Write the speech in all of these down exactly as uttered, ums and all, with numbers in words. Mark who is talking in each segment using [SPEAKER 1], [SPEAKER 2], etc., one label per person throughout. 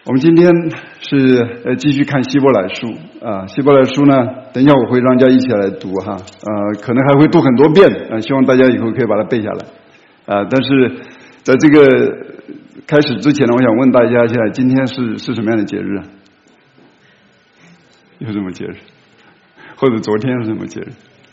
[SPEAKER 1] 我们今天是呃继续看希伯来书啊，希伯来书呢，等一下我会让大家一起来读哈，呃，可能还会读很多遍啊，希望大家以后可以把它背下来啊。但是在这个开始之前呢，我想问大家，现在今天是是什么样的节日啊？有什么节日？或者昨天是什么节日？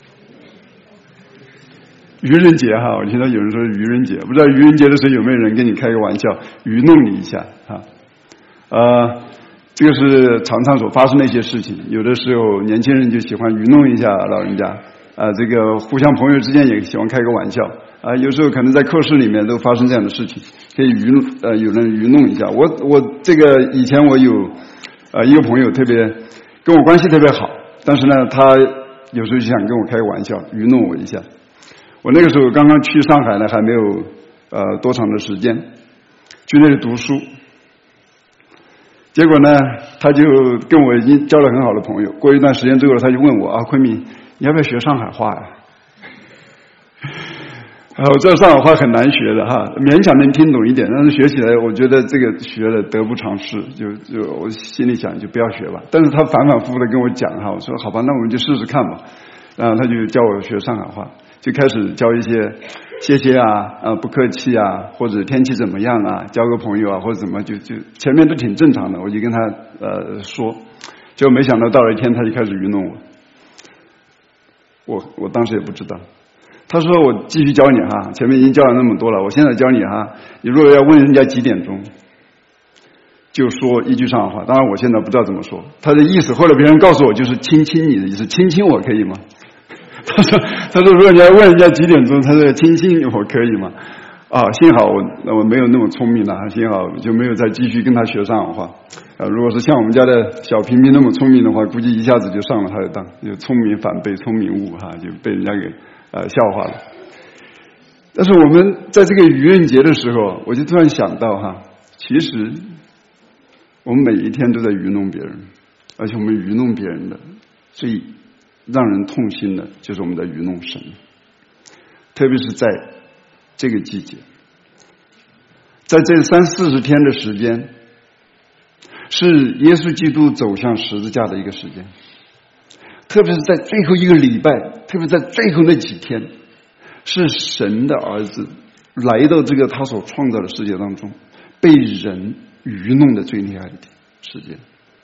[SPEAKER 1] 愚人节哈，我听到有人说愚人节，不知道愚人节的时候有没有人跟你开个玩笑，愚弄你一下哈？呃，这个是常常所发生的一些事情，有的时候年轻人就喜欢愚弄一下老人家，啊、呃，这个互相朋友之间也喜欢开个玩笑，啊、呃，有时候可能在课室里面都发生这样的事情，可以愚弄呃有人愚弄一下。我我这个以前我有呃一个朋友特别跟我关系特别好，但是呢他有时候就想跟我开个玩笑，愚弄我一下。我那个时候刚刚去上海呢，还没有呃多长的时间，去那里读书。结果呢，他就跟我已经交了很好的朋友。过一段时间之后，他就问我啊，昆明，你要不要学上海话呀？啊，我知道上海话很难学的哈，勉强能听懂一点，但是学起来，我觉得这个学了得不偿失，就就我心里想就不要学吧。但是他反反复复的跟我讲哈，我说好吧，那我们就试试看吧。然后他就教我学上海话，就开始教一些谢谢啊，呃不客气啊，或者天气怎么样啊，交个朋友啊，或者怎么，就就前面都挺正常的，我就跟他呃说，结果没想到到了一天他就开始愚弄我，我我当时也不知道，他说我继续教你哈，前面已经教了那么多了，我现在教你哈，你如果要问人家几点钟，就说一句上海话，当然我现在不知道怎么说，他的意思后来别人告诉我就是亲亲你的意思，亲亲我可以吗？他说：“他说，如果你要问人家几点钟，他说亲亲我可以吗？啊，幸好我我没有那么聪明了，幸好就没有再继续跟他学上海话。啊，如果是像我们家的小平平那么聪明的话，估计一下子就上了他的当，就聪明反被聪明误哈，就被人家给呃笑话了。但是我们在这个愚人节的时候，我就突然想到哈，其实我们每一天都在愚弄别人，而且我们愚弄别人的最让人痛心的就是我们在愚弄神，特别是在这个季节，在这三四十天的时间，是耶稣基督走向十字架的一个时间，特别是在最后一个礼拜，特别在最后那几天，是神的儿子来到这个他所创造的世界当中，被人愚弄的最厉害的时间。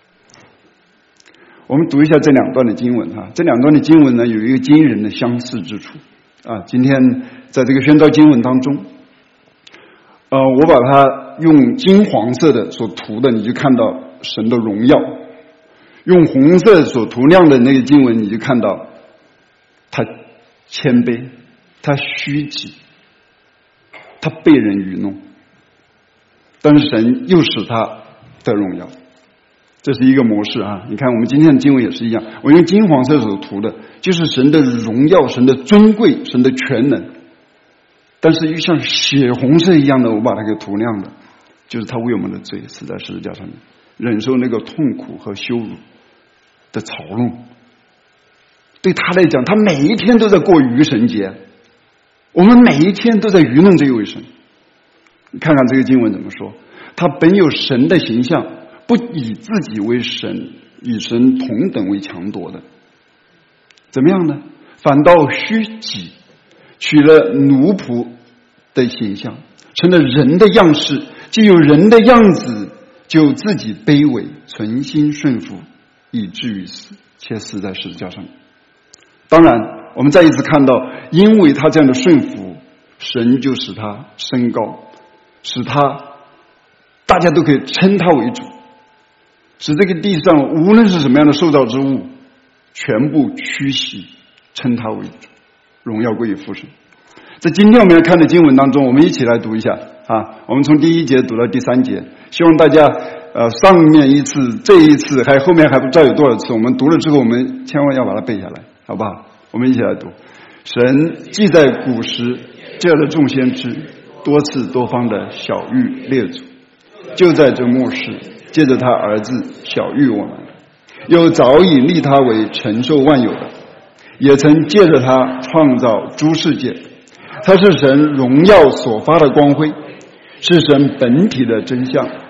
[SPEAKER 1] 我们读一下这两段的经文哈，这两段的经文呢有一个惊人的相似之处啊。今天在这个宣召经文当中，呃，我把它用金黄色的所涂的，你就看到神的荣耀；用红色所涂亮的那个经文，你就看到他谦卑，他虚己，他被人愚弄，但是神又使他得荣耀。这是一个模式啊！你看，我们今天的经文也是一样。我用金黄色所涂的，就是神的荣耀、神的尊贵、神的全能。但是又像血红色一样的，我把它给涂亮的，就是他为我们的罪死在十字架上面，忍受那个痛苦和羞辱的嘲弄。对他来讲，他每一天都在过愚神节，我们每一天都在愚弄这一位神。你看看这个经文怎么说：他本有神的形象，不以自己为神，以神同等为强夺的，怎么样呢？反倒虚己，取了奴仆的形象，成了人的样式，既有人的样子，就自己卑微，存心顺服，以至于死，且死在十字架上。当然我们再一次看到，因为他这样的顺服，神就使他升高，使他大家都可以称他为主，使这个地上无论是什么样的受造之物，全部屈膝称他为主，荣耀归于父神。在今天我们要看的经文当中，我们一起来读一下啊，我们从第一节读到第三节，希望大家呃上面一次，这一次还后面还不知道有多少次，我们读了之后我们千万要把它背下来，好不好？我们一起来读。神既在古时借了众先知多次多方的晓谕列祖，就在这末世借着他儿子晓谕我们，又早已立他为承受万有的，也曾借着他创造诸世界。他是神荣耀所发的光辉，是神本体的真相，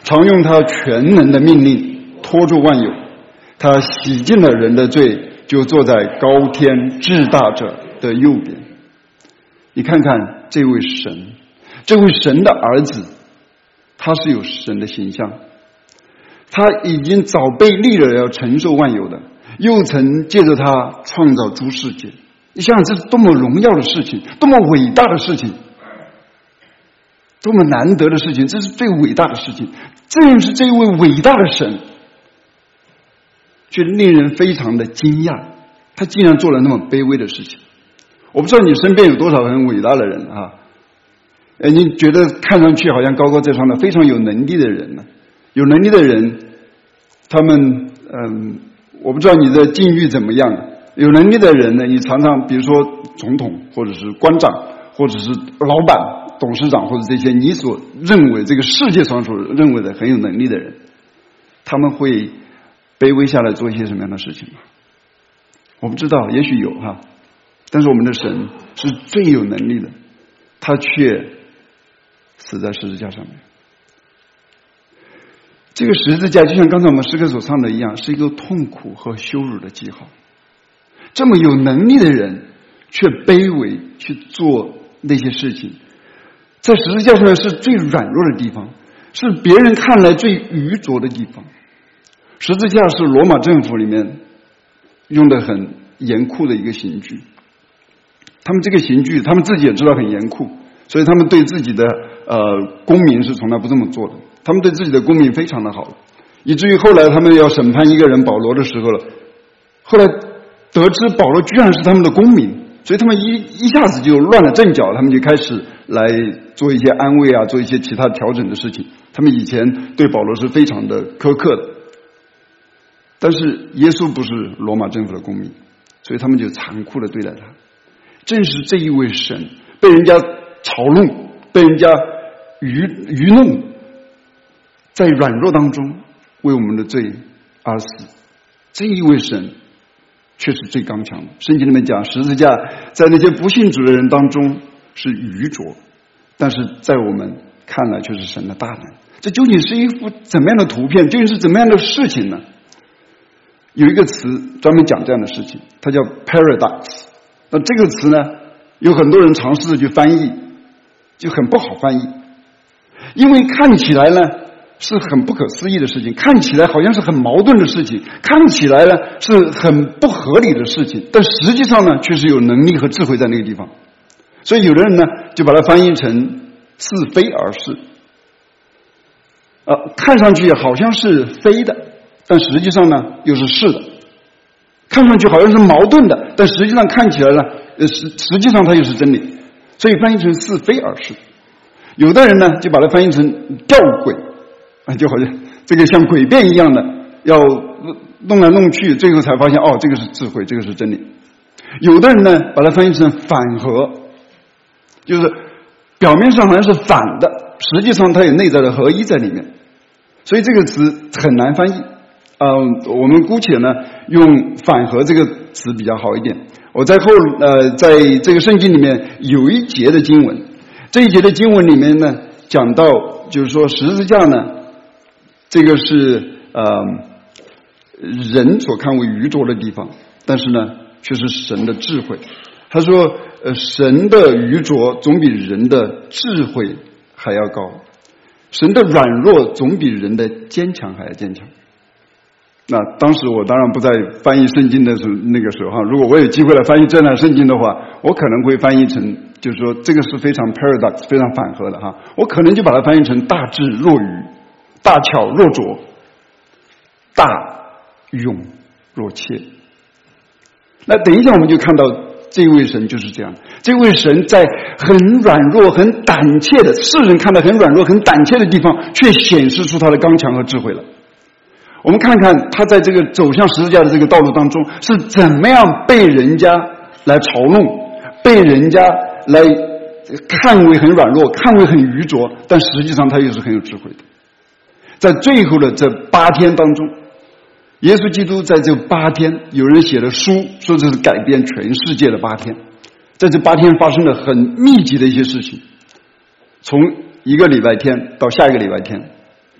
[SPEAKER 1] 常用他全能的命令拖住万有，他洗净了人的罪，就坐在高天至大者的右边。你看看这位神，这位神的儿子，他是有神的形象，他已经早被立了要承受万有的，又曾借着他创造诸世界。你想想，这是多么荣耀的事情，多么伟大的事情，多么难得的事情，这是最伟大的事情。正是这位伟大的神，却令人非常的惊讶，他竟然做了那么卑微的事情。我不知道你身边有多少很伟大的人啊，呃，你觉得看上去好像高高在上的非常有能力的人呢？有能力的人，他们嗯，我不知道你的境遇怎么样。有能力的人呢，你常常比如说总统，或者是官长，或者是老板、董事长，或者这些你所认为这个世界上所认为的很有能力的人，他们会卑微下来做一些什么样的事情吗？我不知道，也许有哈。但是我们的神是最有能力的，他却死在十字架上面。这个十字架就像刚才我们诗歌所唱的一样，是一个痛苦和羞辱的记号。这么有能力的人却卑微去做那些事情，在十字架上面是最软弱的地方，是别人看来最愚拙的地方。十字架是罗马政府里面用的很严酷的一个刑具，他们这个刑具他们自己也知道很严酷，所以他们对自己的呃公民是从来不这么做的，他们对自己的公民非常的好，以至于后来他们要审判一个人保罗的时候了，后来得知保罗居然是他们的公民，所以他们一一下子就乱了阵脚，他们就开始来做一些安慰啊，做一些其他调整的事情。他们以前对保罗是非常的苛刻的，但是耶稣不是罗马政府的公民，所以他们就残酷的对待他。正是这一位神被人家嘲弄，被人家愚愚弄，在软弱当中为我们的罪而死。这一位神却是最刚强的。圣经里面讲，十字架在那些不信主的人当中是愚拙，但是在我们看来却是神的大能。这究竟是一幅怎么样的图片？究竟是怎么样的事情呢？有一个词专门讲这样的事情，它叫 paradox。 那这个词呢，有很多人尝试着去翻译，就很不好翻译，因为看起来呢是很不可思议的事情，看起来好像是很矛盾的事情，看起来呢是很不合理的事情，但实际上呢却是有能力和智慧在那个地方。所以有的人呢就把它翻译成似非而是，呃，看上去好像是非的，但实际上呢又是是的，看上去好像是矛盾的，但实际上看起来呢呃实实际上它又是真理，所以翻译成似非而是。有的人呢就把它翻译成吊诡，啊，就好像这个像诡辩一样的，要弄来弄去，最后才发现哦，这个是智慧，这个是真理。有的人呢把它翻译成反合，就是表面上好像是反的，实际上它有内在的合一在里面，所以这个词很难翻译。呃，我们姑且呢用反合这个词比较好一点。我在后呃在这个圣经里面有一节的经文，这一节的经文里面呢讲到，就是说十字架呢，这个是呃人所看为愚拙的地方，但是呢却是神的智慧。他说呃神的愚拙总比人的智慧还要高，神的软弱总比人的坚强还要坚强。那当时我当然不在翻译圣经的时候那个时候哈，如果我有机会来翻译这段圣经的话，我可能会翻译成，就是说这个是非常 paradox 非常反合的哈，我可能就把它翻译成大智若愚，大巧若拙，大勇若怯。那等一下我们就看到这位神就是这样，这位神在很软弱很胆怯的，世人看到很软弱很胆怯的地方，却显示出他的刚强和智慧了。我们看看他在这个走向十字架的这个道路当中是怎么样被人家来嘲弄，被人家来看为很软弱，看为很愚拙，但实际上他又是很有智慧的。在最后的这八天当中，耶稣基督在这八天，有人写了书说这是改变全世界的八天，在这八天发生了很密集的一些事情，从一个礼拜天到下一个礼拜天，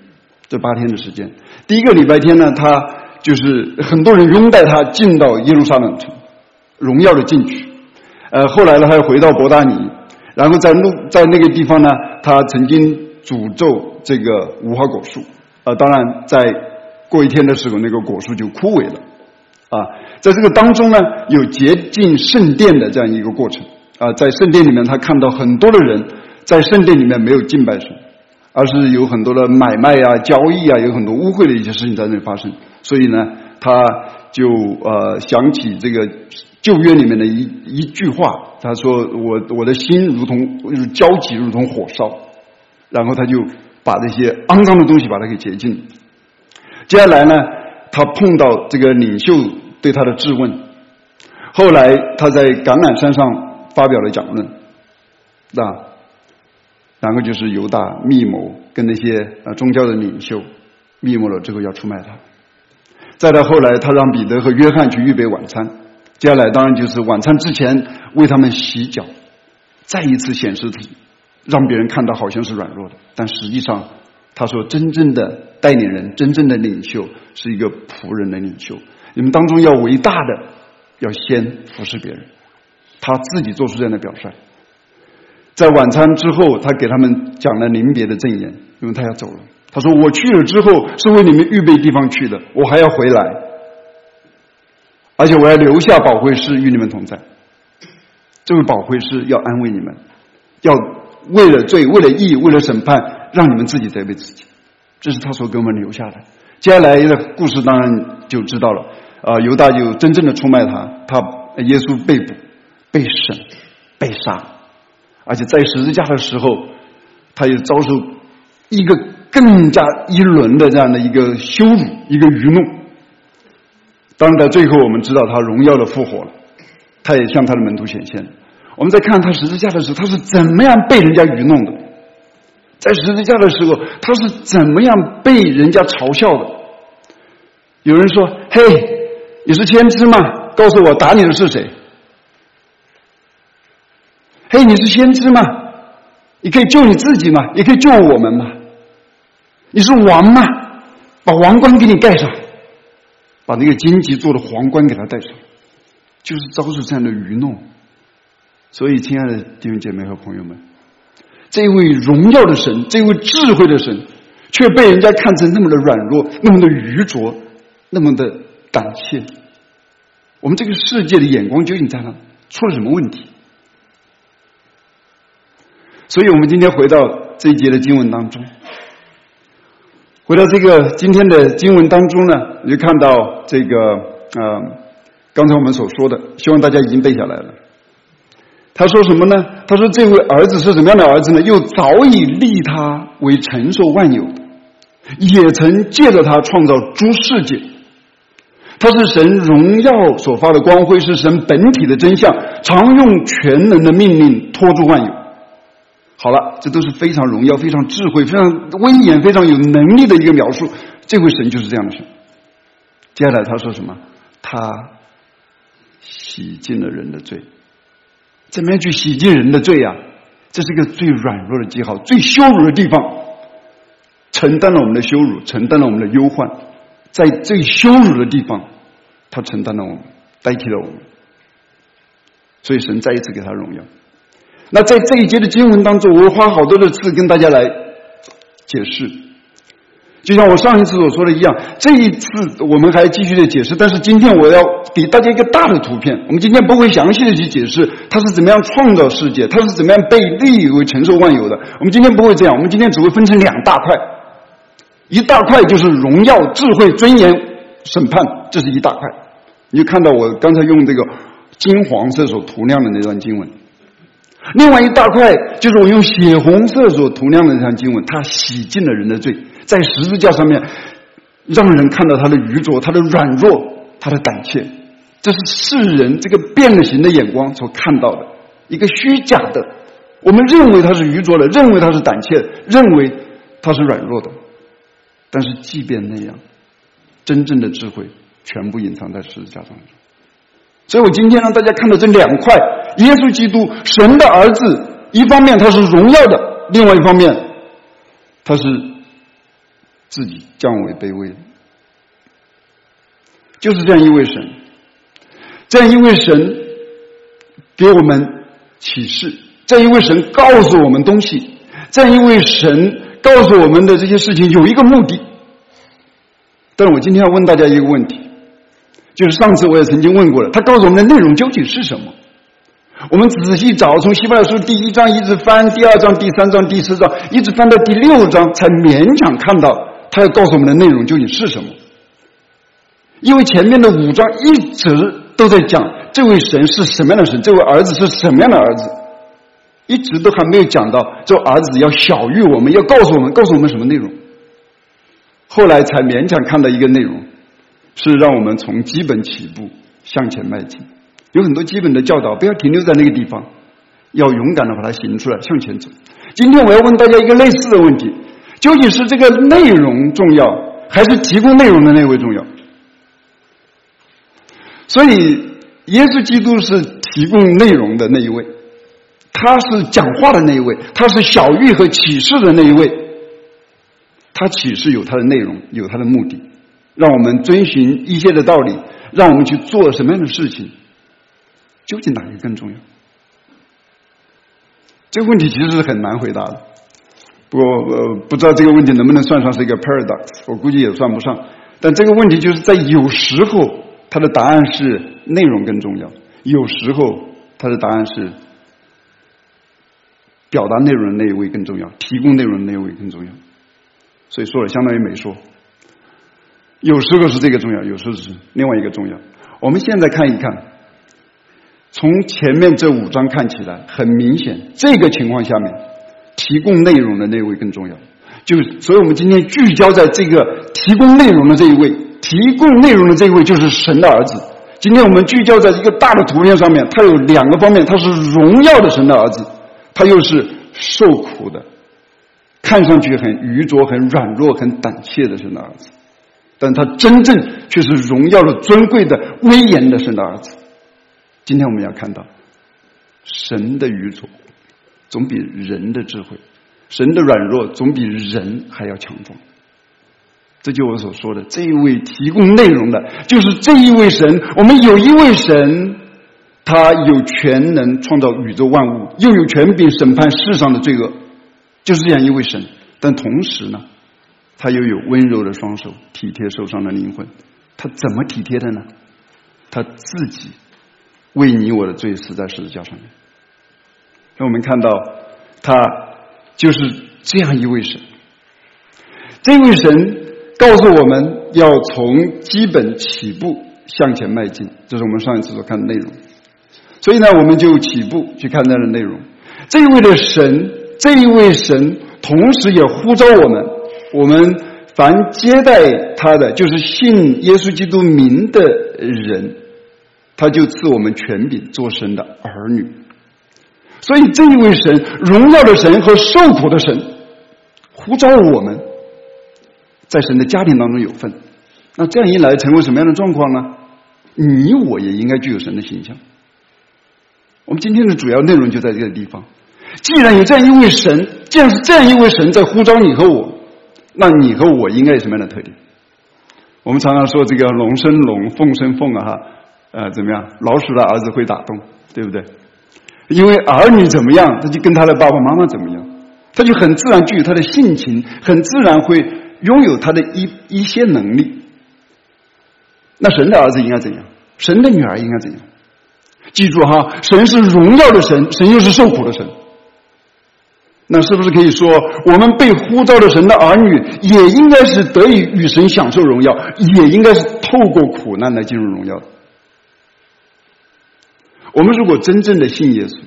[SPEAKER 1] 这八天的时间。第一个礼拜天呢，他就是很多人拥戴他进到耶路撒冷城，荣耀的进去。呃，后来呢，他又回到伯大尼，然后在路在那个地方呢，他曾经诅咒这个无花果树。呃，当然在过一天的时候，那个果树就枯萎了。啊，在这个当中呢，有洁净圣殿的这样一个过程。啊，在圣殿里面，他看到很多的人在圣殿里面没有敬拜神，而是有很多的买卖啊、交易啊，有很多污秽的一些事情在那里发生。所以呢，他就呃想起这个旧约里面的一一句话，他说：“我我的心如同焦急，如同火烧。”然后他就把这些肮脏的东西把它给洁净。接下来呢，他碰到这个领袖对他的质问，后来他在橄榄山上发表了讲论，啊，然后就是犹大密谋跟那些呃宗教的领袖密谋了之后要出卖他。再到后来，他让彼得和约翰去预备晚餐。接下来当然就是晚餐之前为他们洗脚，再一次显示自己，让别人看到好像是软弱的，但实际上他说真正的带领人，真正的领袖是一个仆人的领袖。你们当中要伟大的，要先服侍别人。他自己做出这样的表率。在晚餐之后，他给他们讲了临别的赠言，因为他要走了。他说：“我去了之后是为你们预备地方去的，我还要回来，而且我要留下保惠师与你们同在。这位保惠师要安慰你们，要为了罪、为了义、为了审判，让你们自己责备自己。这是他所给我们留下的。接下来的故事当然就知道了。啊、呃，犹大就真正的出卖他，他耶稣被捕、被审、被杀，而且在十字架的时候，他又遭受一个更加一轮的这样的一个羞辱、一个愚弄。当然，在最后我们知道他荣耀的复活了，他也向他的门徒显现。我们在看他十字架的时候，他是怎么样被人家愚弄的？在十字架的时候，他是怎么样被人家嘲笑的？有人说：“嘿，你是先知吗？告诉我，打你的是谁？”“嘿，你是先知吗？你可以救你自己吗？也可以救我们吗？你是王吗？把王冠给你盖上，把那个荆棘做的皇冠给他戴上。”就是遭受这样的愚弄。所以，亲爱的弟兄姐妹和朋友们，这位荣耀的神，这位智慧的神，却被人家看成那么的软弱，那么的愚拙，那么的胆怯。我们这个世界的眼光究竟在哪？出了什么问题？所以我们今天回到这一节的经文当中，回到这个今天的经文当中呢，你就看到这个呃，刚才我们所说的，希望大家已经背下来了。他说什么呢？他说这位儿子是什么样的儿子呢？又早已立他为承受万有的，也曾借着他创造诸世界。他是神荣耀所发的光辉，是神本体的真相，常用全能的命令托住万有。好了，这都是非常荣耀、非常智慧、非常威严、非常有能力的一个描述。这位神就是这样的神。接下来他说什么？他洗净了人的罪。怎么样去洗净人的罪啊？这是一个最软弱的记号，最羞辱的地方，承担了我们的羞辱，承担了我们的忧患。在最羞辱的地方，他承担了我们，代替了我们。所以神再一次给他荣耀。那在这一节的经文当中，我会花好多的次跟大家来解释。就像我上一次所说的一样，这一次我们还继续的解释，但是今天我要给大家一个大的图片。我们今天不会详细的去解释他是怎么样创造世界，他是怎么样被立为承受万有的。我们今天不会这样，我们今天只会分成两大块。一大块就是荣耀、智慧、尊严、审判，这是一大块。你就看到我刚才用这个金黄色所涂亮的那段经文。另外一大块就是我用血红色所涂亮的这段经文，它洗净了人的罪，在十字架上面让人看到他的愚拙、他的软弱、他的胆怯。这是世人这个变了形的眼光所看到的一个虚假的，我们认为他是愚拙的，认为他是胆怯，认为他是软弱的。但是即便那样，真正的智慧全部隐藏在十字架上。所以我今天让大家看到这两块，耶稣基督神的儿子，一方面他是荣耀的，另外一方面他是自己降为卑微，就是这样一位神，这样一位神给我们启示，这样一位神告诉我们东西，这样一位神告诉我们的这些事情有一个目的。但是我今天要问大家一个问题，就是上次我也曾经问过了，他告诉我们的内容究竟是什么？我们仔细找，从希伯来书第一章一直翻，第二章、第三章、第四章，一直翻到第六章，才勉强看到他要告诉我们的内容究竟是什么。因为前面的五章一直都在讲这位神是什么样的神，这位儿子是什么样的儿子，一直都还没有讲到这位儿子要晓谕我们，要告诉我们，告诉我们什么内容。后来才勉强看到一个内容，是让我们从基本起步向前迈进。有很多基本的教导，不要停留在那个地方，要勇敢的把它行出来，向前走。今天我要问大家一个类似的问题，究竟是这个内容重要，还是提供内容的那位重要？所以耶稣基督是提供内容的那一位，他是讲话的那一位，他是晓谕和启示的那一位。他启示有他的内容，有他的目的，让我们遵循一些的道理，让我们去做什么样的事情，究竟哪一个更重要？这个问题其实是很难回答的。不过呃，不知道这个问题能不能算上是一个 paradox， 我估计也算不上。但这个问题就是在有时候它的答案是内容更重要，有时候它的答案是表达内容的那一位更重要，提供内容的那一位更重要。所以说了相当于没说，有时候是这个重要，有时候是另外一个重要。我们现在看一看，从前面这五章看起来很明显，这个情况下面提供内容的那位更重要，就是所以我们今天聚焦在这个提供内容的这一位，提供内容的这一位就是神的儿子。今天我们聚焦在一个大的图片上面，它有两个方面，它是荣耀的神的儿子，他又是受苦的，看上去很愚拙、很软弱、很胆怯的神的儿子，但他真正却是荣耀的、尊贵的、威严的神的儿子。今天我们要看到，神的愚拙总比人的智慧，神的软弱总比人还要强壮。这就是我所说的，这一位提供内容的，就是这一位神。我们有一位神，他有全能创造宇宙万物，又有权柄审判世上的罪恶，就是这样一位神。但同时呢，他又有温柔的双手，体贴受伤的灵魂。他怎么体贴的呢？他自己为你我的罪死在十字架上面。那我们看到他就是这样一位神。这位神告诉我们要从基本起步向前迈进，这是我们上一次所看的内容。所以呢，我们就起步去看它的内容。这一位的神，这一位神同时也呼召我们，我们凡接待他的，就是信耶稣基督名的人，他就赐我们权柄做神的儿女。所以这一位神，荣耀的神和受苦的神，呼召我们在神的家庭当中有份。那这样一来，成为什么样的状况呢？你我也应该具有神的形象。我们今天的主要内容就在这个地方。既然有这样一位神，既然是这样一位神在呼召你和我，那你和我应该有什么样的特点？我们常常说这个龙生龙，凤生凤啊哈，呃，怎么样？老鼠的儿子会打洞，对不对？因为儿女怎么样，他就跟他的爸爸妈妈怎么样，他就很自然具有他的性情，很自然会拥有他的一一些能力。那神的儿子应该怎样？神的女儿应该怎样？记住哈，神是荣耀的神，神又是受苦的神。那是不是可以说，我们被呼召的神的儿女也应该是得以与神享受荣耀，也应该是透过苦难来进入荣耀的？我们如果真正的信耶稣，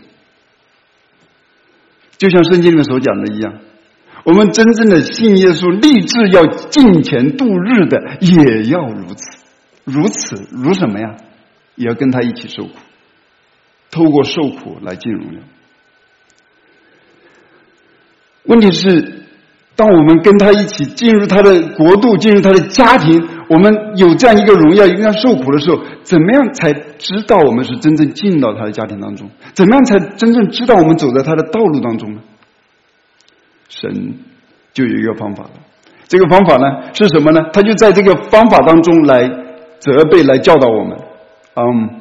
[SPEAKER 1] 就像圣经里面所讲的一样，我们真正的信耶稣，立志要敬虔度日的，也要如此。如此如什么呀？也要跟他一起受苦，透过受苦来进荣耀。问题是，当我们跟他一起进入他的国度，进入他的家庭，我们有这样一个荣耀，应该受苦的时候，怎么样才知道我们是真正进到他的家庭当中？怎么样才真正知道我们走在他的道路当中呢？神就有一个方法了。 这个方法呢是什么呢？他就在这个方法当中来责备，来教导我们。嗯，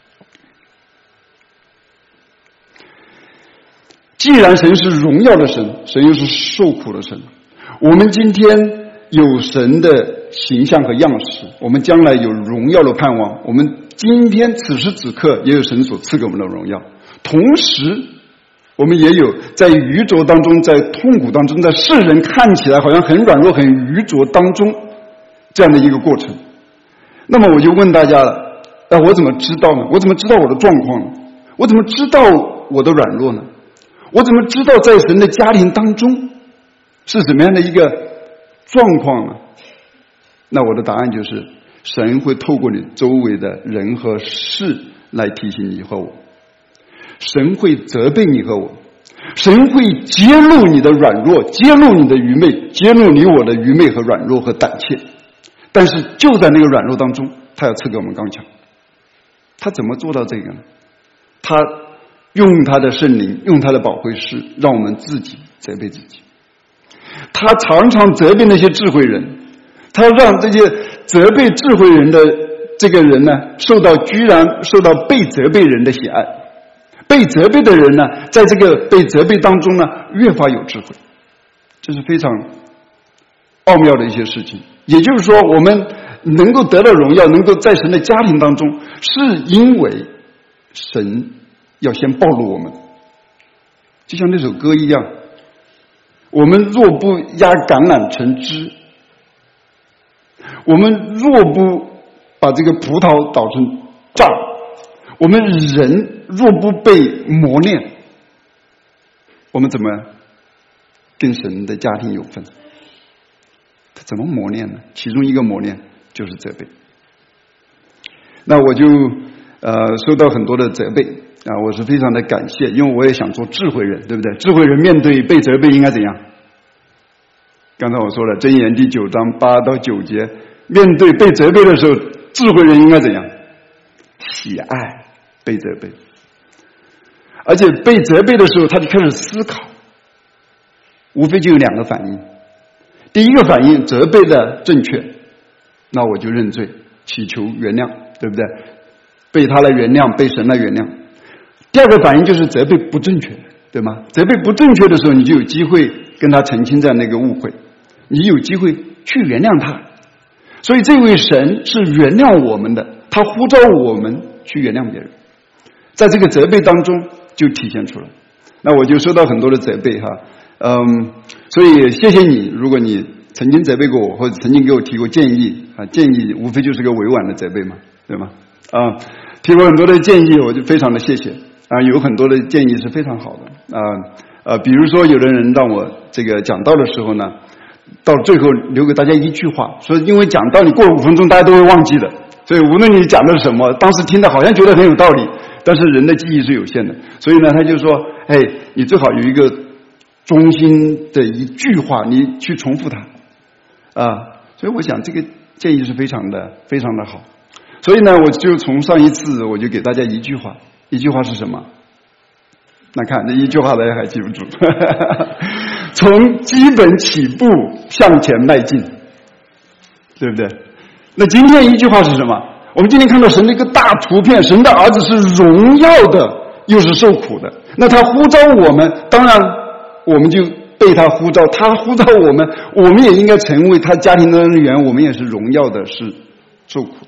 [SPEAKER 1] 既然神是荣耀的神，神又是受苦的神，我们今天有神的形象和样式，我们将来有荣耀的盼望，我们今天此时此刻也有神所赐给我们的荣耀，同时我们也有在愚拙当中，在痛苦当中，在世人看起来好像很软弱很愚拙当中这样的一个过程。那么我就问大家了，那我怎么知道呢？我怎么知道我的状况呢？我怎么知道我的软弱呢？我怎么知道在神的家庭当中是什么样的一个状况呢？那我的答案就是，神会透过你周围的人和事来提醒你和我，神会责备你和我，神会揭露你的软弱，揭露你的愚昧，揭露你我的愚昧和软弱和胆怯。但是就在那个软弱当中，他要赐给我们刚强。他怎么做到这个呢？他用他的圣灵，用他的保惠师，让我们自己责备自己。他常常责备那些智慧人，他让这些责备智慧人的这个人呢，受到居然受到被责备人的喜爱。被责备的人呢，在这个被责备当中呢，越发有智慧。这是非常奥妙的一些事情。也就是说，我们能够得到荣耀，能够在神的家庭当中，是因为神要先暴露我们。就像那首歌一样，我们若不压橄榄成汁，我们若不把这个葡萄捣成渣，我们人若不被磨练，我们怎么跟神的家庭有分？他怎么磨练呢？其中一个磨练就是责备。那我就呃收到很多的责备啊，我是非常的感谢，因为我也想做智慧人，对不对？智慧人面对被责备应该怎样？刚才我说了，箴言第九章八到九节，面对被责备的时候，智慧人应该怎样？喜爱被责备，而且被责备的时候，他就开始思考，无非就有两个反应。第一个反应，责备的正确，那我就认罪，祈求原谅，对不对？被他来原谅，被神来原谅。第二个反应就是责备不正确，对吗？责备不正确的时候，你就有机会跟他澄清这样的一个误会，你有机会去原谅他。所以这位神是原谅我们的，他呼召我们去原谅别人，在这个责备当中就体现出来。那我就收到很多的责备哈，嗯，所以谢谢你，如果你曾经责备过我，或者曾经给我提过建议啊，建议无非就是个委婉的责备嘛，对吗？啊，提过很多的建议，我就非常的谢谢啊，有很多的建议是非常好的啊，呃，比如说有的人让我这个讲道的时候呢，到最后留给大家一句话，说因为讲道你过了五分钟大家都会忘记的，所以无论你讲的是什么，当时听的好像觉得很有道理，但是人的记忆是有限的，所以呢他就说，哎，你最好有一个中心的一句话，你去重复它啊，所以我想这个建议是非常的非常的好。所以呢我就从上一次我就给大家一句话，一句话是什么？那看这一句话大家还记不住从基本起步向前迈进，对不对？那今天一句话是什么？我们今天看到神的一个大图片，神的儿子是荣耀的又是受苦的，那他呼召我们，当然我们就被他呼召，他呼召我们，我们也应该成为他家庭的人员，我们也是荣耀的，是受苦的。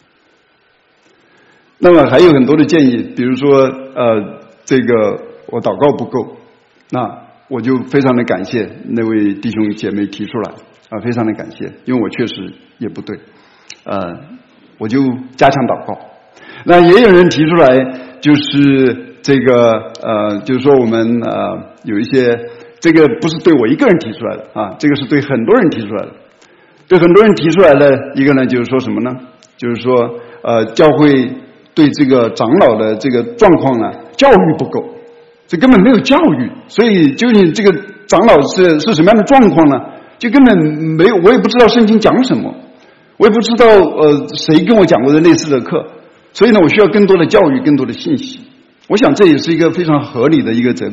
[SPEAKER 1] 那么还有很多的建议，比如说呃，这个我祷告不够，那我就非常的感谢那位弟兄姐妹提出来啊，非常的感谢，因为我确实也不对，呃，我就加强祷告。那也有人提出来，就是这个呃，就是说我们呃有一些，这个不是对我一个人提出来的啊，这个是对很多人提出来的。对很多人提出来的一个呢，就是说什么呢？就是说呃，教会对这个长老的这个状况呢，教育不够。这根本没有教育，所以究竟这个长老是是什么样的状况呢？就根本没有，我也不知道圣经讲什么，我也不知道呃谁跟我讲过的类似的课，所以呢，我需要更多的教育，更多的信息。我想这也是一个非常合理的一个责备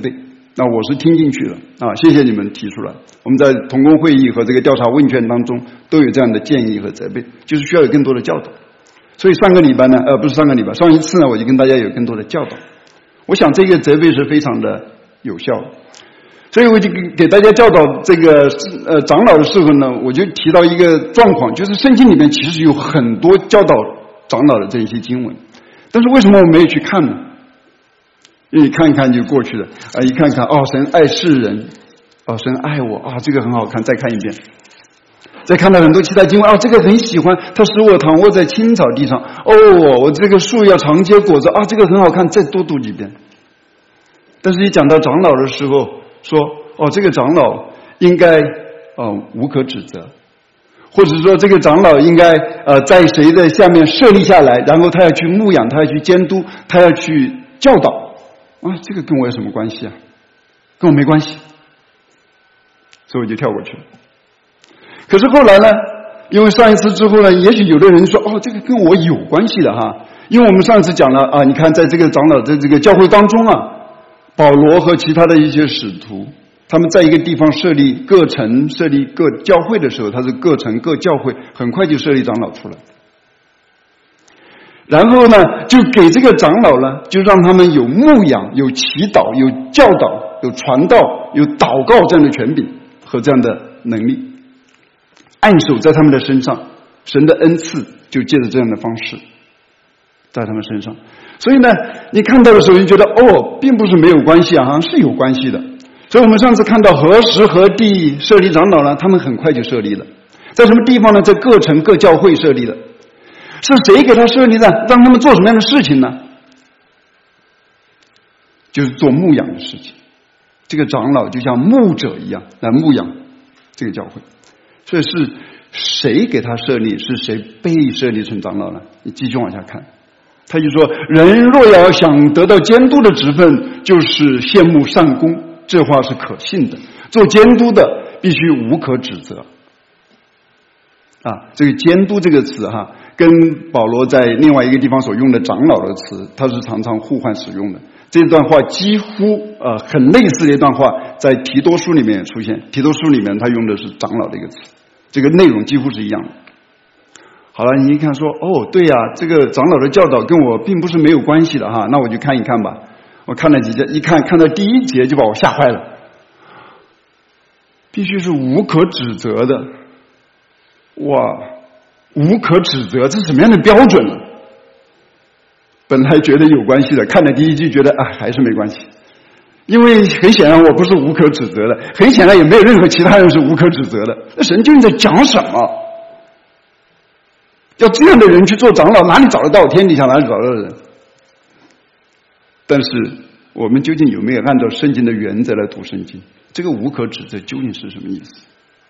[SPEAKER 1] 那我是听进去了啊，谢谢你们提出来。我们在同工会议和这个调查问卷当中都有这样的建议和责备，就是需要有更多的教导。所以上个礼拜呢，呃，不是上个礼拜，上一次呢，我就跟大家有更多的教导。我想这个责备是非常的有效的。所以我就给给大家教导这个呃长老的时候呢，我就提到一个状况，就是圣经里面其实有很多教导长老的这一些经文，但是为什么我没有去看呢？因为看一看就过去了啊，一看看哦，神爱世人，哦，神爱我啊，这个很好看，再看一遍，再看到很多其他经文，哦，这个很喜欢，他使我躺卧在青草地上，哦，我这个树要常结果子啊，这个很好看，再多读几遍。但是一讲到长老的时候，说哦，这个长老应该哦无可指责，或者说这个长老应该呃在谁的下面设立下来，然后他要去牧养，他要去监督，他要去教导啊，这个跟我有什么关系啊？跟我没关系，所以我就跳过去了。可是后来呢，因为上一次之后呢，也许有的人说哦，这个跟我有关系的哈，因为我们上一次讲了啊，你看在这个长老的这个教会当中啊，保罗和其他的一些使徒，他们在一个地方设立各城、设立各教会的时候，他是各城各教会，很快就设立长老出来。然后呢，就给这个长老呢，就让他们有牧养、有祈祷、有教导、有传道、有祷告这样的权柄和这样的能力，按手在他们的身上，神的恩赐就借着这样的方式在他们身上。所以呢，你看到的时候就觉得哦，并不是没有关系啊，好像是有关系的。所以我们上次看到何时何地设立长老呢？他们很快就设立了，在什么地方呢？在各城各教会设立了。是谁给他设立的？让他们做什么样的事情呢？就是做牧养的事情。这个长老就像牧者一样来牧养这个教会。所以是谁给他设立？是谁被设立成长老呢？你继续往下看，他就说：人若要想得到监督的职分，就是羡慕善功。这话是可信的。做监督的必须无可指责。啊，这个监督这个词哈，跟保罗在另外一个地方所用的长老的词，它是常常互换使用的。这段话几乎呃很类似的一段话，在提多书里面也出现。提多书里面他用的是长老的一个词，这个内容几乎是一样的。好了，你一看说哦，对呀、啊，这个长老的教导跟我并不是没有关系的哈，那我就看一看吧。我看了几节，一看看到第一节就把我吓坏了，必须是无可指责的。哇，无可指责，这是什么样的标准呢？本来觉得有关系的，看了第一句觉得啊还是没关系，因为很显然我不是无可指责的，很显然也没有任何其他人是无可指责的。那神究竟在讲什么？要这样的人去做长老，哪里找得到？天底下哪里找得到人？但是我们究竟有没有按照圣经的原则来读圣经？这个无可指责究竟是什么意思？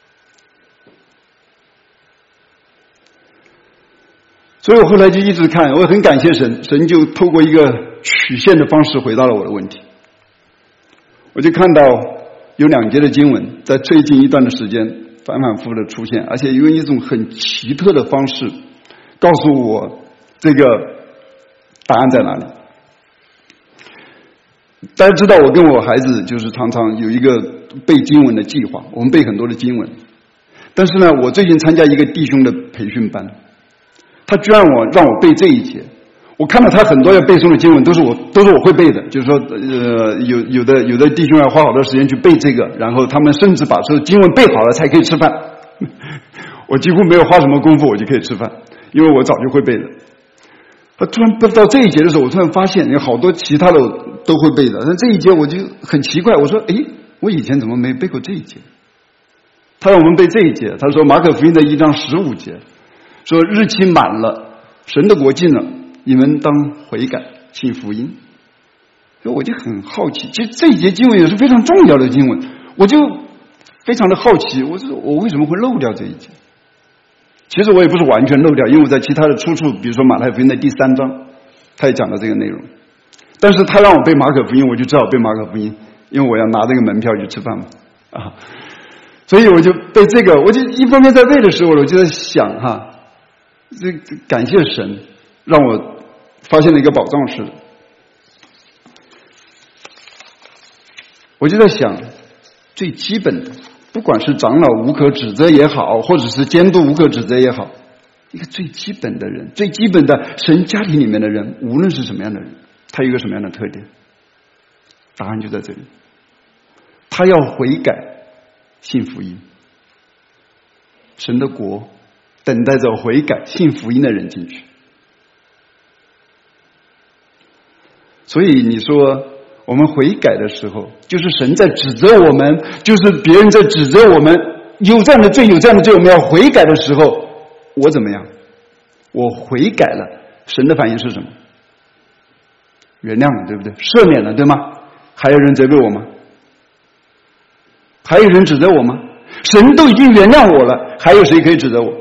[SPEAKER 1] 所以我后来就一直看，我很感谢神，神就透过一个曲线的方式回答了我的问题。我就看到有两节的经文在最近一段的时间反反复复的出现，而且用一种很奇特的方式告诉我这个答案在哪里。大家知道我跟我孩子就是常常有一个背经文的计划，我们背很多的经文。但是呢，我最近参加一个弟兄的培训班，他居然我让我背这一节，我看到他很多要背诵的经文都是我都是我会背的，就是说呃有有的有的弟兄要花好多时间去背这个，然后他们甚至把这经文背好了才可以吃饭。我几乎没有花什么功夫我就可以吃饭，因为我早就会背的。他突然背到这一节的时候，我突然发现有好多其他的都会背的，但这一节我就很奇怪，我说诶，我以前怎么没背过这一节？他让我们背这一节，他说马可福音的一章十五节，说日期满了，神的国近了，你们当悔改信福音。所以我就很好奇，其实这一节经文也是非常重要的经文，我就非常的好奇，我说我为什么会漏掉这一节？其实我也不是完全漏掉，因为我在其他的出处，比如说马太福音的第三章，他也讲了这个内容。但是他让我背马可福音，我就只好背马可福音，因为我要拿这个门票去吃饭嘛，啊，所以我就背这个。我就一方面在背的时候，我就在想哈，这感谢神让我发现了一个宝藏似的。 我就在想，最基本的，不管是长老无可指责也好，或者是监督无可指责也好，一个最基本的人，最基本的神家庭里面的人，无论是什么样的人，他有一个什么样的特点？答案就在这里，他要悔改，信福音。神的国等待着悔改信福音的人进去。所以你说我们悔改的时候，就是神在指责我们，就是别人在指责我们，有这样的罪有这样的罪，我们要悔改的时候，我怎么样？我悔改了，神的反应是什么？原谅了，对不对？赦免了，对吗？还有人责备我吗？还有人指责我吗？神都已经原谅我了，还有谁可以指责我？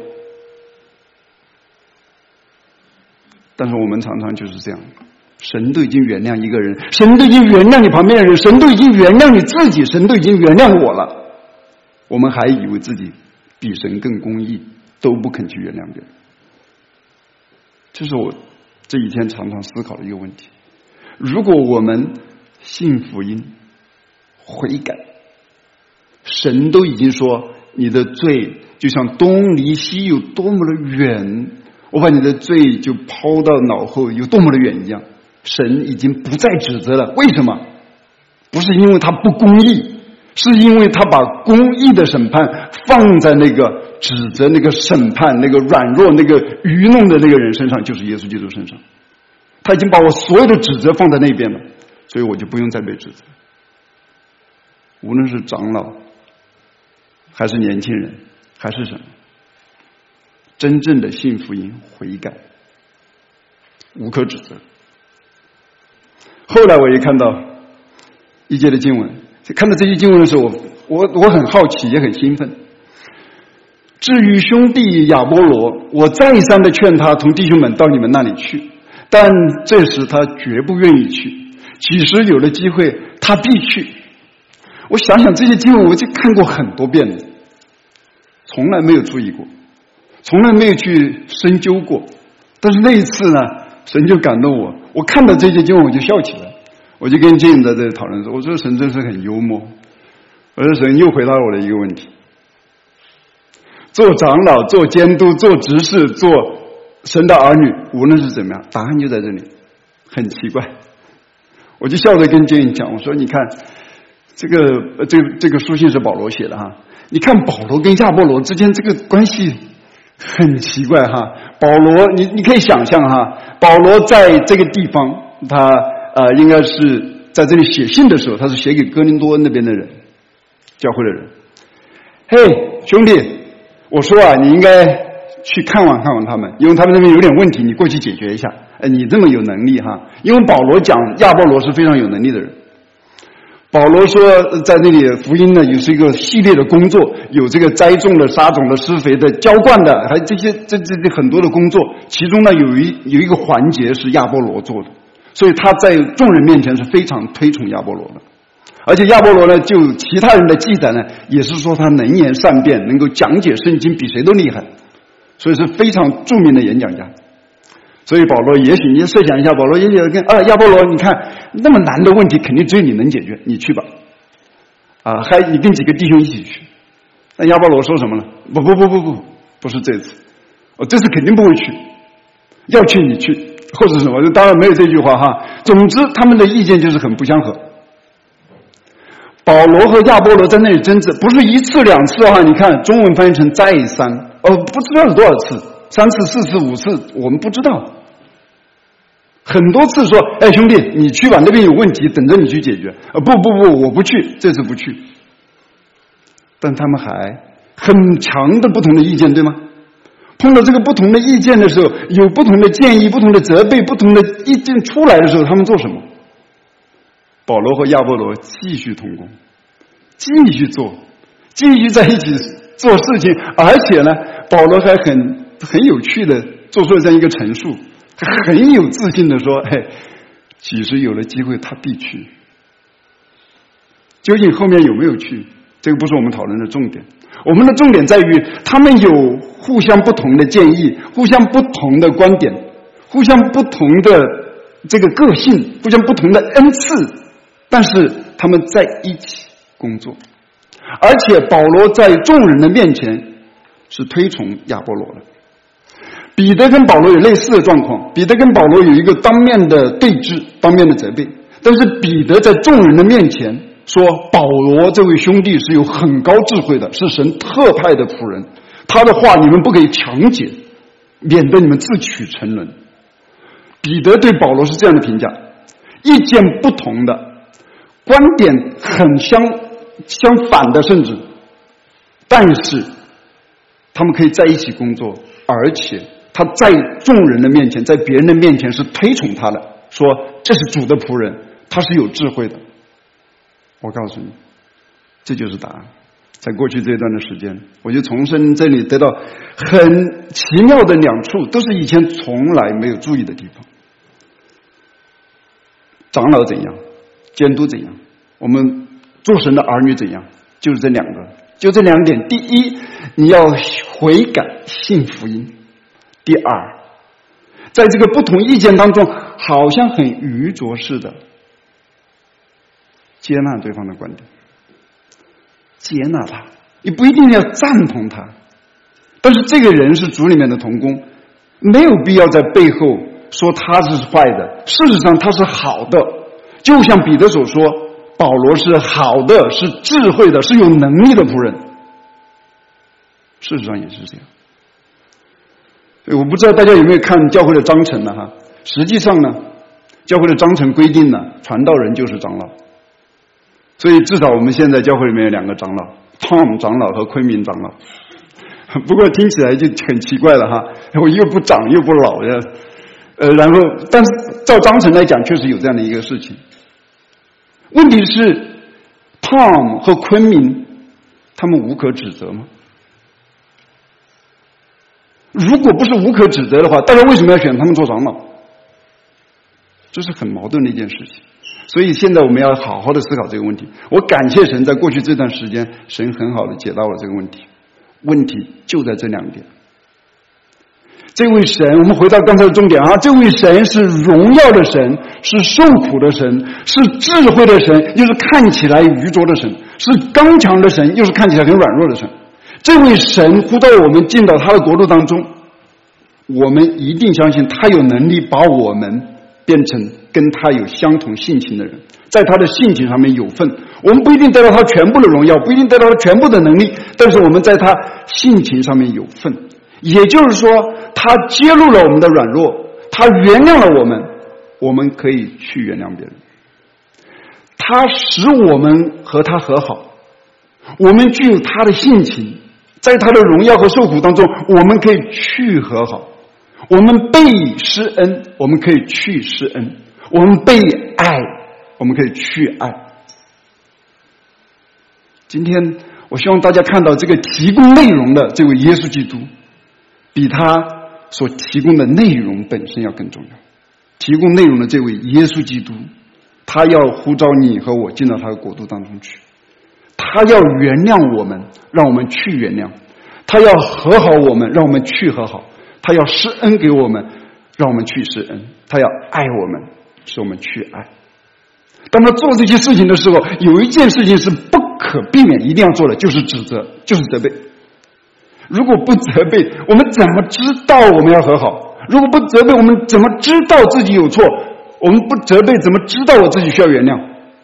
[SPEAKER 1] 但是我们常常就是这样，神都已经原谅一个人，神都已经原谅你旁边的人，神都已经原谅你自己，神都已经原谅我了，我们还以为自己比神更公义，都不肯去原谅别人。这是我这几天常常思考的一个问题。如果我们信福音悔改，神都已经说你的罪就像东离西有多么的远，我把你的罪就抛到脑后有多么的远一样，神已经不再指责了。为什么？不是因为他不公义，是因为他把公义的审判放在那个指责那个审判那个软弱那个愚弄的那个人身上，就是耶稣基督身上。他已经把我所有的指责放在那边了，所以我就不用再被指责。无论是长老还是年轻人还是什么，真正的信福音悔改无可指责。后来我也看到一节的经文，看到这些经文的时候，我我我很好奇也很兴奋。至于兄弟亚波罗，我再三的劝他同弟兄们到你们那里去，但这时他绝不愿意去，其实有了机会他必去。我想想这些经文，我就看过很多遍了，从来没有注意过，从来没有去深究过。但是那一次呢，神就感动我，我看到这些经文我就笑起来，我就跟金在这里讨论说，我说神真是很幽默。我说神又回答我的一个问题：做长老、做监督、做执事、做神的儿女，无论是怎么样，答案就在这里。很奇怪，我就笑着跟金讲，我说你看。这个这个这个书信是保罗写的哈，你看保罗跟亚波罗之间这个关系很奇怪哈。保罗，你你可以想象哈，保罗在这个地方，他呃应该是在这里写信的时候，他是写给哥林多那边的人，教会的人。嘿，兄弟，我说啊，你应该去看望看望他们，因为他们那边有点问题，你过去解决一下。哎，你这么有能力哈，因为保罗讲亚波罗是非常有能力的人。保罗说，在那里福音呢，也是一个系列的工作，有这个栽种的、撒种的、施肥的、浇灌的，还有这些这这这很多的工作。其中呢，有一有一个环节是亚波罗做的，所以他在众人面前是非常推崇亚波罗的。而且亚波罗呢，就其他人的记载呢，也是说他能言善辩，能够讲解圣经，比谁都厉害，所以是非常著名的演讲家。所以保罗也许你设想一下，保罗也许跟啊亚波罗，你看那么难的问题，肯定只有你能解决，你去吧。啊，还你跟几个弟兄一起去。那亚波罗说什么呢？不不不不不，不是这次，我这次肯定不会去，要去你去，或者什么？当然没有这句话哈。总之，他们的意见就是很不相合。保罗和亚波罗在那里争执，不是一次两次哈。你看中文翻译成再三，哦，不知道有多少次，三次、四次、五次，我们不知道。很多次说，哎，兄弟，你去吧，那边有问题，等着你去解决。呃，不不不，我不去，这次不去。但他们还很强的不同的意见，对吗？碰到这个不同的意见的时候，有不同的建议、不同的责备、不同的意见出来的时候，他们做什么？保罗和亚波罗继续同工，继续做，继续在一起做事情，而且呢，保罗还很很有趣的做出了这样一个陈述。很有自信的说，哎，其实有了机会他必去。究竟后面有没有去，这个不是我们讨论的重点。我们的重点在于他们有互相不同的建议，互相不同的观点，互相不同的这个个性，互相不同的恩赐， 但是他们在一起工作，而且保罗在众人的面前是推崇亚波罗的。彼得跟保罗有类似的状况，彼得跟保罗有一个当面的对峙，当面的责备，但是彼得在众人的面前说，保罗这位兄弟是有很高智慧的，是神特派的仆人，他的话你们不可以强解，免得你们自取沉沦。彼得对保罗是这样的评价，意见不同的，观点很相相反的，甚至，但是他们可以在一起工作，而且他在众人的面前，在别人的面前是推崇他的，说这是主的仆人，他是有智慧的。我告诉你，这就是答案。在过去这一段的时间，我就从神这里得到很奇妙的两处，都是以前从来没有注意的地方。长老怎样，监督怎样，我们做神的儿女怎样，就是这两个，就这两点。第一，你要悔改信福音；第二，在这个不同意见当中，好像很愚拙似的接纳对方的观点，接纳他，你不一定要赞同他，但是这个人是主里面的同工，没有必要在背后说他是坏的，事实上他是好的，就像彼得所说，保罗是好的，是智慧的，是有能力的仆人，事实上也是这样。所以我不知道大家有没有看教会的章程呢？哈，实际上呢，教会的章程规定呢，传道人就是长老。所以至少我们现在教会里面有两个长老， Tom 长老和昆明长老。不过听起来就很奇怪了哈，我又不长又不老的，呃，然后但是照章程来讲，确实有这样的一个事情。问题是 Tom 和昆明他们无可指责吗？如果不是无可指责的话，大家为什么要选他们做长老？这是很矛盾的一件事情。所以现在我们要好好的思考这个问题。我感谢神，在过去这段时间，神很好的解答了这个问题。问题就在这两点。这位神，我们回到刚才的重点啊，这位神是荣耀的神，是受苦的神，是智慧的神，又是看起来愚拙的神，是刚强的神，又是看起来很软弱的神。这位神呼召我们进到他的国度当中，我们一定相信他有能力把我们变成跟他有相同性情的人，在他的性情上面有份。我们不一定得到他全部的荣耀，不一定得到他全部的能力，但是我们在他性情上面有份。也就是说，他揭露了我们的软弱，他原谅了我们，我们可以去原谅别人。他使我们和他和好，我们具有他的性情，在他的荣耀和受苦当中，我们可以去和好。我们被施恩，我们可以去施恩；我们被爱，我们可以去爱。今天我希望大家看到这个提供内容的这位耶稣基督，比他所提供的内容本身要更重要。提供内容的这位耶稣基督，他要呼召你和我进到他的国度当中去，他要原谅我们，让我们去原谅；他要和好我们，让我们去和好；他要施恩给我们，让我们去施恩；他要爱我们，使我们去爱。当他做这些事情的时候，有一件事情是不可避免一定要做的，就是指责，就是责备。如果不责备，我们怎么知道我们要和好？如果不责备，我们怎么知道自己有错？我们不责备，怎么知道我自己需要原谅？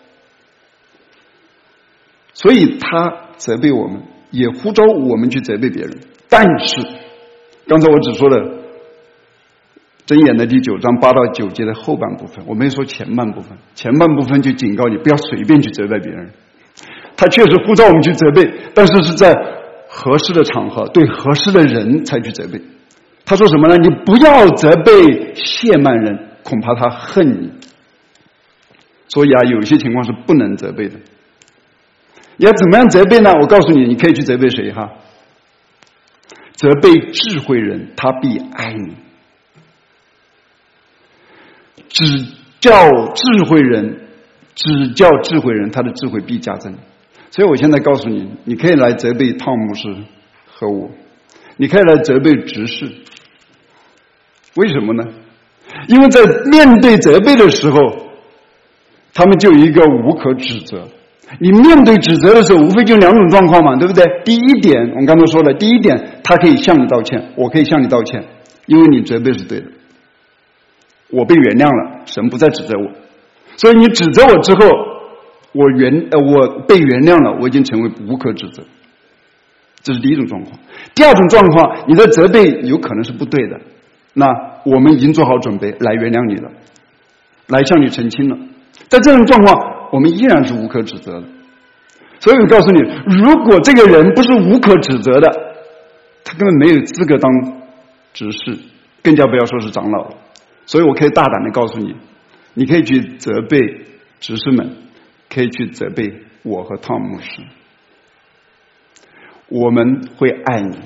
[SPEAKER 1] 所以他责备我们，也呼召我们去责备别人。但是刚才我只说了箴言的第九章八到九节的后半部分，我没说前半部分。前半部分就警告你不要随便去责备别人。他确实呼召我们去责备，但是是在合适的场合，对合适的人才去责备。他说什么呢？你不要责备亵慢人，恐怕他恨你。所以啊，有一些情况是不能责备的。你要怎么样责备呢？我告诉你，你可以去责备谁哈？责备智慧人，他必爱你；指教智慧人，指教智慧人，他的智慧必加增。所以我现在告诉你，你可以来责备汤牧师和我，你可以来责备执事。为什么呢？因为在面对责备的时候， 他们就有一个无可指责。你面对指责的时候，无非就两种状况嘛，对不对？第一点，我们刚才说了，第一点，他可以向你道歉，我可以向你道歉，因为你责备是对的，我被原谅了，神不再指责我。所以你指责我之后，我原呃我被原谅了，我已经成为无可指责。这是第一种状况。第二种状况，你的责备有可能是不对的，那我们已经做好准备来原谅你了，来向你澄清了。在这种状况，我们依然是无可指责的。所以我告诉你，如果这个人不是无可指责的，他根本没有资格当执事，更加不要说是长老了。所以我可以大胆的告诉你，你可以去责备执事们，可以去责备我和汤姆牧师，我们会爱你，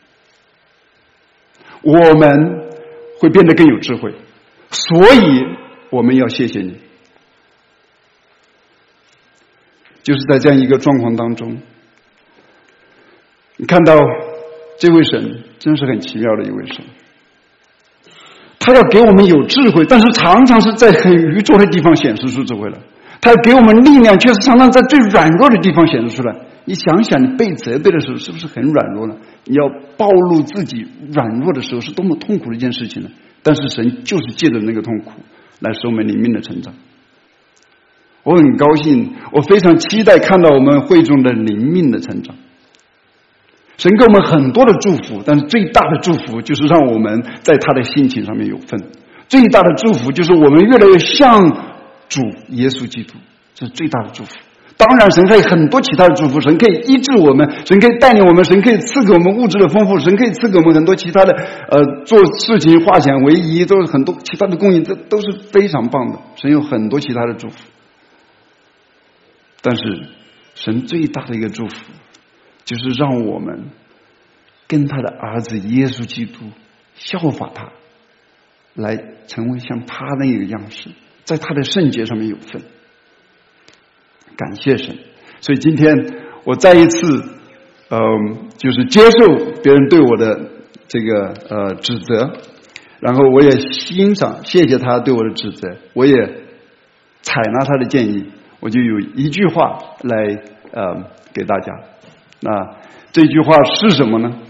[SPEAKER 1] 我们会变得更有智慧，所以我们要谢谢你。就是在这样一个状况当中，你看到这位神真是很奇妙的一位神，他要给我们有智慧，但是常常是在很愚拙的地方显示出智慧来。他要给我们力量，却是常常在最软弱的地方显示出来。你想想，你被责备的时候是不是很软弱呢？你要暴露自己软弱的时候是多么痛苦的一件事情呢？但是神就是借着那个痛苦来使我们灵命的成长。我很高兴，我非常期待看到我们会众的灵命的成长。神给我们很多的祝福，但是最大的祝福就是让我们在他的性情上面有份。最大的祝福就是我们越来越像主耶稣基督，这是最大的祝福。当然神还有很多其他的祝福，神可以医治我们，神可以带领我们，神可以赐给我们物质的丰富，神可以赐给我们很多其他的呃做事情化险为夷，都是很多其他的供应，这都是非常棒的。神有很多其他的祝福，但是神最大的一个祝福就是让我们跟他的儿子耶稣基督效法他，来成为像他那个样式，在他的圣洁上面有份。感谢神。所以今天我再一次呃，就是接受别人对我的这个呃指责，然后我也欣赏谢谢他对我的指责，我也采纳他的建议，我就有一句话来呃给大家。那这句话是什么呢？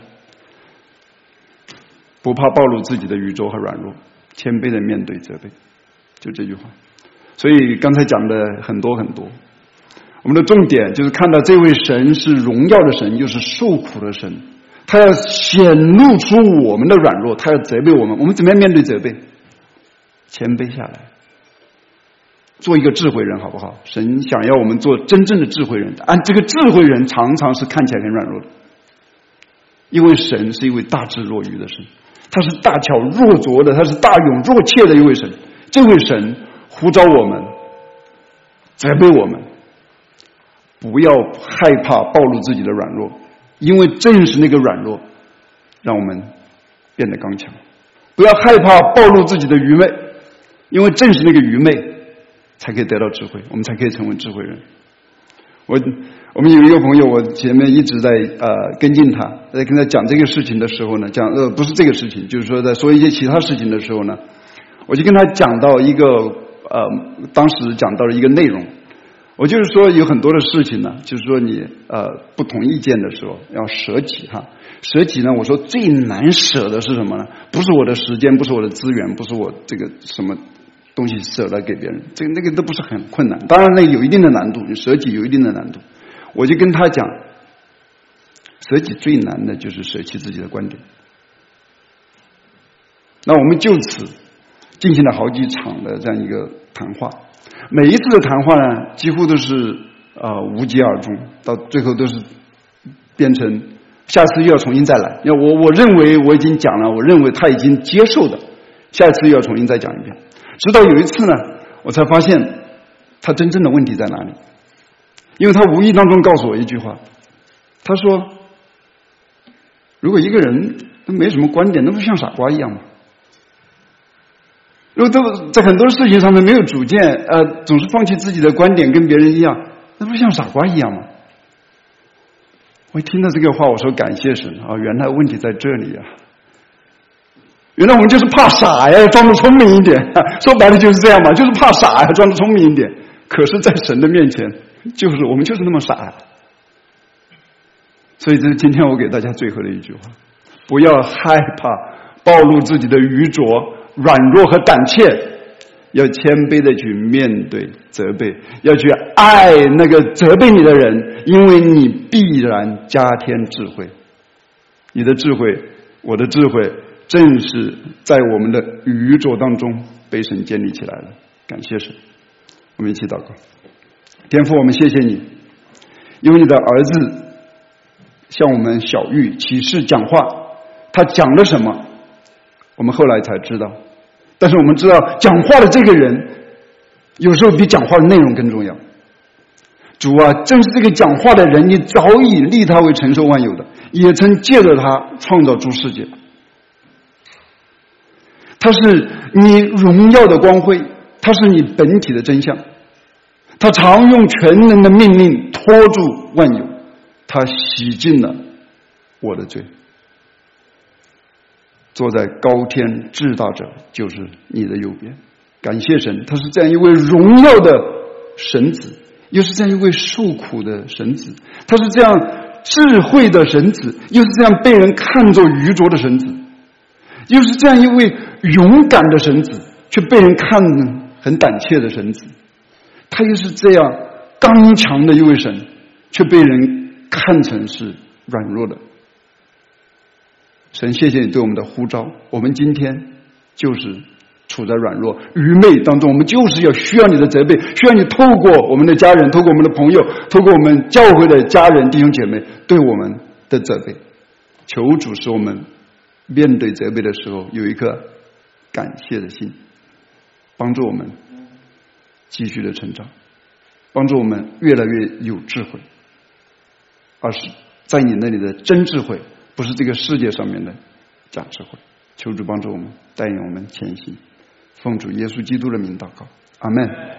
[SPEAKER 1] 不怕暴露自己的愚拙和软弱，谦卑的面对责备，就这句话。所以刚才讲的很多很多，我们的重点就是看到这位神是荣耀的神，又是受苦的神，他要显露出我们的软弱，他要责备我们。我们怎么样面对责备？谦卑下来，做一个智慧人，好不好？神想要我们做真正的智慧人，按这个智慧人常常是看起来很软弱的，因为神是一位大智若愚的神，他是大巧若拙的，他是大勇若怯的一位神。这位神呼召我们，责备我们，不要害怕暴露自己的软弱，因为正是那个软弱让我们变得刚强。不要害怕暴露自己的愚昧，因为正是那个愚昧才可以得到智慧，我们才可以成为智慧人。我我们有一个朋友，我前面一直在呃跟进他，在跟他讲这个事情的时候呢，讲呃不是这个事情，就是说在说一些其他事情的时候呢，我就跟他讲到一个呃当时讲到了一个内容，我就是说有很多的事情呢，就是说你呃不同意见的时候要舍己哈。舍己呢，我说最难舍的是什么呢？不是我的时间，不是我的资源，不是我这个什么东西舍了给别人，这个那个都不是很困难，当然那有一定的难度，你舍己有一定的难度。我就跟他讲，舍己最难的就是舍弃自己的观点。那我们就此进行了好几场的这样一个谈话，每一次的谈话呢，几乎都是呃无疾而终，到最后都是变成下次又要重新再来。要我我认为我已经讲了，我认为他已经接受的，下一次又要重新再讲一遍。直到有一次呢，我才发现他真正的问题在哪里。因为他无意当中告诉我一句话，他说如果一个人他没什么观点，那不像傻瓜一样吗？如果都在很多事情上面没有主见，呃，总是放弃自己的观点跟别人一样，那不像傻瓜一样吗？我一听到这个话，我说感谢神啊，原来问题在这里啊！原来我们就是怕傻呀，装得聪明一点，说白了就是这样嘛，就是怕傻呀，装得聪明一点。 可是在神的面前，就是我们就是那么傻呀。所以这是今天我给大家最后的一句话：不要害怕暴露自己的愚拙、软弱和胆怯，要谦卑的去面对责备，要去爱那个责备你的人，因为你必然加添智慧。你的智慧，我的智慧，正是在我们的愚拙当中被神建立起来了。感谢神，我们一起祷告。天父，我们谢谢你，因为你的儿子向我们小玉启示讲话，他讲了什么我们后来才知道，但是我们知道讲话的这个人有时候比讲话的内容更重要。主啊，正是这个讲话的人，你早已立他为承受万有的，也曾借着他创造诸世界。他是你荣耀的光辉，他是你本体的真相，他常用全能的命令拖住万有，他洗净了我的罪。坐在高天至大者就是你的右边。感谢神，他是这样一位荣耀的神子，又是这样一位受苦的神子，他是这样智慧的神子，又是这样被人看作愚拙的神子，又是这样一位勇敢的神子，却被人看很胆怯的神子。他又是这样刚强的一位神，却被人看成是软弱的。神，谢谢你对我们的呼召，我们今天就是处在软弱愚昧当中，我们就是要需要你的责备，需要你透过我们的家人，透过我们的朋友，透过我们教会的家人弟兄姐妹对我们的责备。求主使我们面对责备的时候有一颗感谢的心，帮助我们继续的成长，帮助我们越来越有智慧，而是在你那里的真智慧，不是这个世界上面的假智慧。求主帮助我们，带领我们前行。奉主耶稣基督的名祷告，阿们。